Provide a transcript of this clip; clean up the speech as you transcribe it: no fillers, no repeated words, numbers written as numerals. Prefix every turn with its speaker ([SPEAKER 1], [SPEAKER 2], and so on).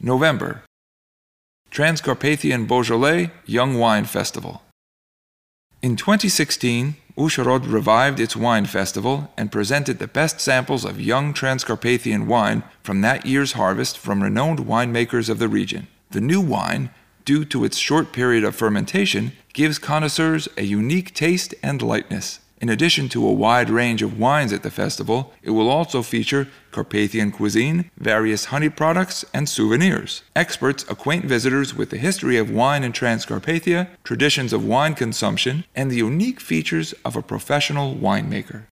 [SPEAKER 1] November. Transcarpathian Beaujolais Young Wine Festival. In 2016, Užhorod revived its wine festival and presented the best samples of young Transcarpathian wine from that year's harvest from renowned winemakers of the region. The new wine, due to its short period of fermentation, gives connoisseurs a unique taste and lightness. In addition to a wide range of wines at the festival, it will also feature Carpathian cuisine, various honey products, and souvenirs. Experts acquaint visitors with the history of wine in Transcarpathia, traditions of wine consumption, and the unique features of a professional winemaker.